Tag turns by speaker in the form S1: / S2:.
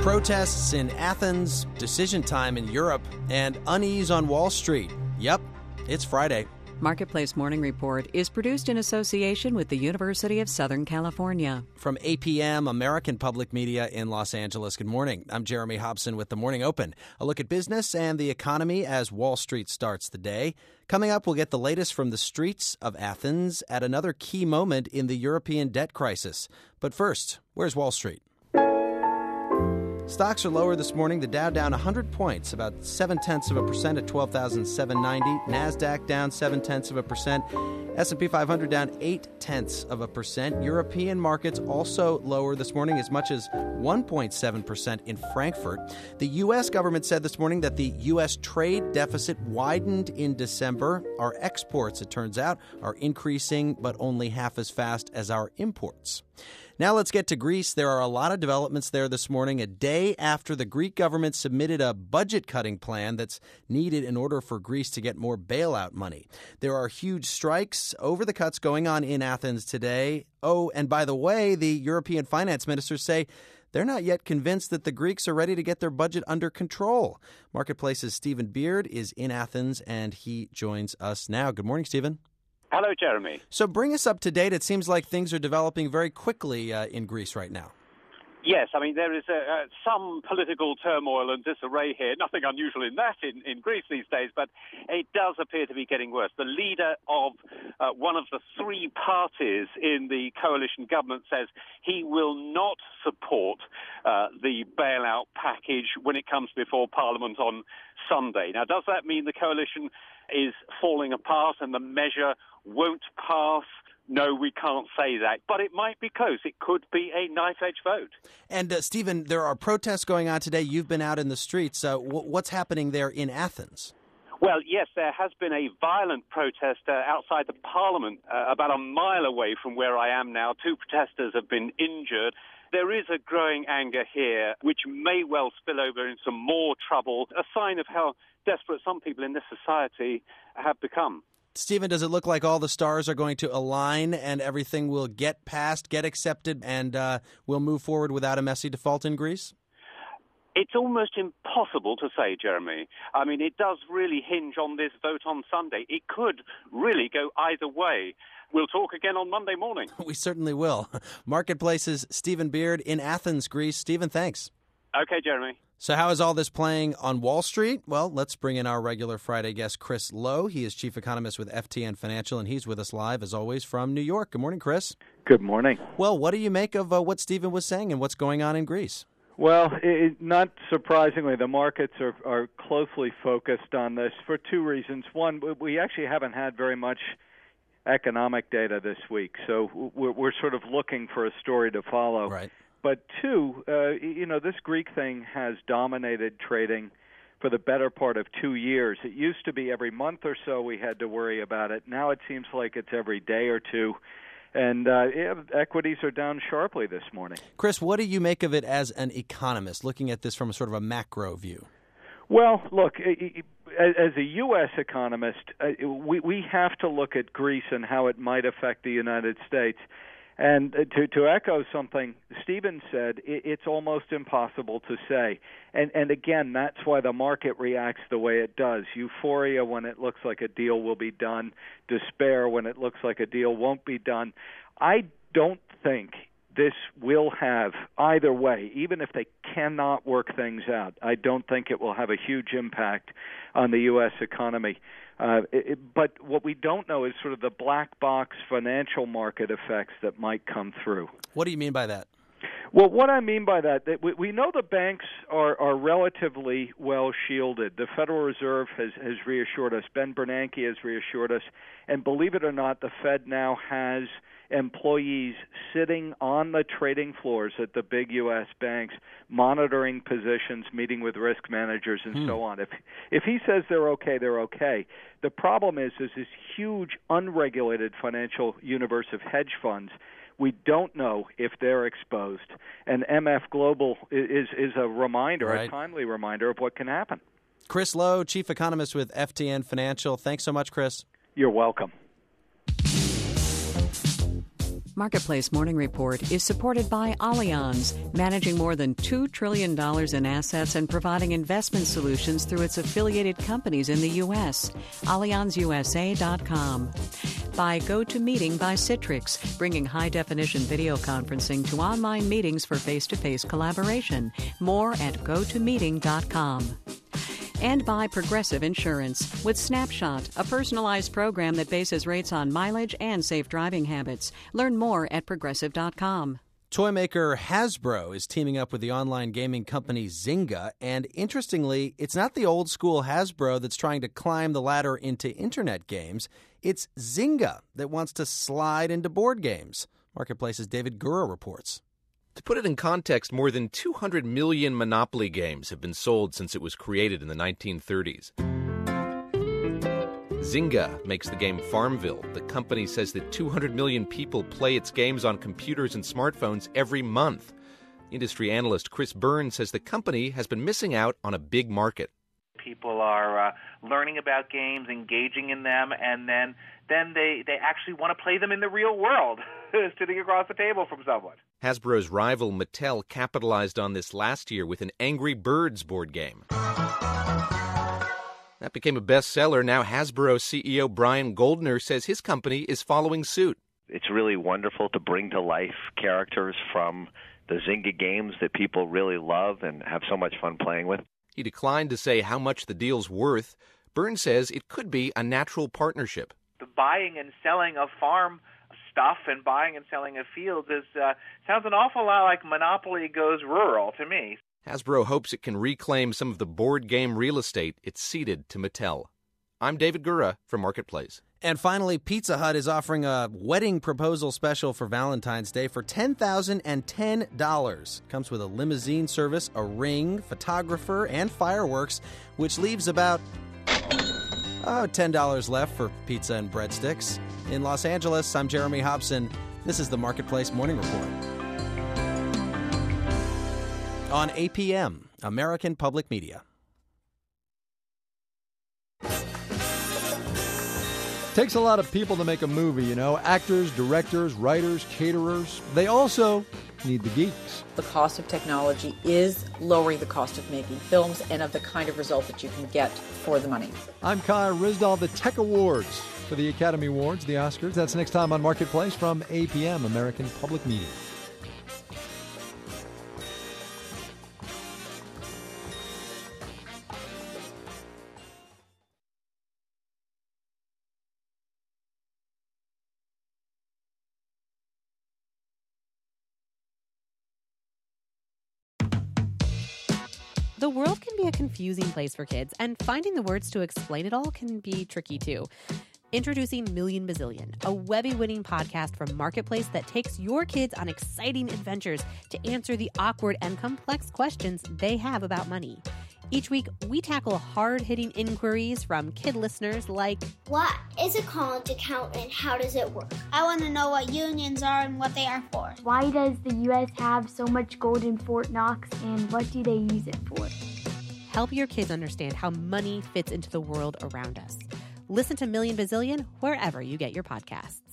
S1: Protests in Athens, decision time in Europe, and unease on Wall Street. Yep, it's Friday.
S2: Marketplace Morning Report is produced in association with the University of Southern California.
S1: From APM, American Public Media in Los Angeles. Good morning. I'm Jeremy Hobson with the Morning Open. A look at business and the economy as Wall Street starts the day. Coming up, we'll get the latest from the streets of Athens at another key moment in the European debt crisis. But first, where's Wall Street? Stocks are lower this morning. The Dow down 100 points, about 0.7% at 12,790. NASDAQ down 0.7%. S&P 500 down 0.8%. European markets also lower this morning, as much as 1.7% in Frankfurt. The U.S. government said this morning that the U.S. trade deficit widened in December. Our exports, it turns out, are increasing, but only half as fast as our imports. Now let's get to Greece. There are a lot of developments there this morning, a day after the Greek government submitted a budget-cutting plan that's needed in order for Greece to get more bailout money. There are huge strikes over the cuts going on in Athens today. Oh, and by the way, the European finance ministers say they're not yet convinced that the Greeks are ready to get their budget under control. Marketplace's Stephen Beard is in Athens, and he joins us now. Good morning, Stephen.
S3: Hello, Jeremy.
S1: So bring us up to date. It seems like things are developing very quickly in Greece right now.
S3: Yes, I mean, there is some political turmoil and disarray here. Nothing unusual in that in Greece these days, but it does appear to be getting worse. The leader of one of the three parties in the coalition government says he will not support the bailout package when it comes before Parliament on Sunday. Now, does that mean the coalition is falling apart and the measure won't pass? No, we can't say that, but it might be close. It could be a knife-edge vote. And,
S1: Stephen, there are protests going on today. You've been out in the streets. What's happening there in Athens?
S3: Well, yes, there has been a violent protest outside the Parliament about a mile away from where I am now. Two protesters have been injured. There is a growing anger here, which may well spill over into more trouble, a sign of how desperate some people in this society have become.
S1: Stephen, does it look like all the stars are going to align and everything will get passed, get accepted, and we'll move forward without a messy default in Greece?
S3: It's almost impossible to say, Jeremy. I mean, it does really hinge on this vote on Sunday. It could really go either way. We'll talk again on Monday morning.
S1: We certainly will. Marketplace's Stephen Beard in Athens, Greece. Stephen, thanks.
S3: Okay, Jeremy.
S1: So how is all this playing on Wall Street? Well, let's bring in our regular Friday guest, Chris Lowe. He is chief economist with FTN Financial, and he's with us live, as always, from New York. Good morning, Chris.
S4: Good morning.
S1: Well, what do you make of what Stephen was saying and what's going on in Greece?
S4: Well, not surprisingly, the markets are closely focused on this for two reasons. One, we actually haven't had very much economic data this week, so we're sort of looking for a story to follow.
S1: Right.
S4: But two, this Greek thing has dominated trading for the better part of 2 years. It used to be every month or so we had to worry about it. Now it seems like it's every day or two. And equities are down sharply this morning.
S1: Chris, what do you make of it as an economist, looking at this from a sort of a macro view?
S4: Well, look, as a U.S. economist, we have to look at Greece and how it might affect the United States. And to echo something Stephen said, it's almost impossible to say. And again, that's why the market reacts the way it does. Euphoria when it looks like a deal will be done, despair when it looks like a deal won't be done. I don't think this will have, either way, even if they cannot work things out, I don't think it will have a huge impact on the U.S. economy. But what we don't know is sort of the black box financial market effects that might come through.
S1: What do you mean by that?
S4: Well, what I mean by that we know the banks are relatively well shielded. The Federal Reserve has reassured us. Ben Bernanke has reassured us. And believe it or not, the Fed now has employees sitting on the trading floors at the big U.S. banks, monitoring positions, meeting with risk managers, and so on. If he says they're okay, they're okay. The problem is this huge unregulated financial universe of hedge funds. We don't know if they're exposed. And MF Global is a reminder,
S1: right,
S4: a timely reminder of what can happen.
S1: Chris Lowe, chief economist with FTN Financial. Thanks so much, Chris.
S4: You're welcome.
S2: Marketplace Morning Report is supported by Allianz, managing more than $2 trillion in assets and providing investment solutions through its affiliated companies in the U.S. AllianzUSA.com. By GoToMeeting by Citrix, bringing high-definition video conferencing to online meetings for face-to-face collaboration. More at GoToMeeting.com. And by Progressive Insurance, with Snapshot, a personalized program that bases rates on mileage and safe driving habits. Learn more at Progressive.com.
S1: Toy maker Hasbro is teaming up with the online gaming company Zynga, and interestingly, it's not the old-school Hasbro that's trying to climb the ladder into Internet games. It's Zynga that wants to slide into board games. Marketplace's David Gura reports.
S5: To put it in context, more than 200 million Monopoly games have been sold since it was created in the 1930s. Zynga makes the game Farmville. The company says that 200 million people play its games on computers and smartphones every month. Industry analyst Chris Byrne says the company has been missing out on a big market.
S6: People are learning about games, engaging in them, and then they actually want to play them in the real world, sitting across the table from someone.
S5: Hasbro's rival Mattel capitalized on this last year with an Angry Birds board game. That became a bestseller. Now Hasbro CEO Brian Goldner says his company is following suit.
S7: It's really wonderful to bring to life characters from the Zynga games that people really love and have so much fun playing with.
S5: He declined to say how much the deal's worth. Byrne says it could be a natural partnership.
S6: The buying and selling of farm stuff and buying and selling of fields sounds an awful lot like Monopoly goes rural to me.
S5: Hasbro hopes it can reclaim some of the board game real estate it ceded to Mattel. I'm David Gura for Marketplace.
S1: And finally, Pizza Hut is offering a wedding proposal special for Valentine's Day for $10,010. Comes with a limousine service, a ring, photographer, and fireworks, which leaves about $10 left for pizza and breadsticks. In Los Angeles, I'm Jeremy Hobson. This is the Marketplace Morning Report. On APM, American Public Media.
S8: Takes a lot of people to make a movie, you know. Actors, directors, writers, caterers. They also need the geeks.
S9: The cost of technology is lowering the cost of making films and of the kind of result that you can get for the money.
S8: I'm Kai Ryssdal. The Tech Awards for the Academy Awards, the Oscars. That's next time on Marketplace from APM, American Public Media.
S10: The world can be a confusing place for kids, and finding the words to explain it all can be tricky too. Introducing Million Bazillion, a Webby-winning podcast from Marketplace that takes your kids on exciting adventures to answer the awkward and complex questions they have about money. Each week, we tackle hard-hitting inquiries from kid listeners like,
S11: what is a college account and how does it work? I want to know what unions are and what they are for.
S12: Why does the U.S. have so much gold in Fort Knox and what do they use it for?
S10: Help your kids understand how money fits into the world around us. Listen to Million Bazillion wherever you get your podcasts.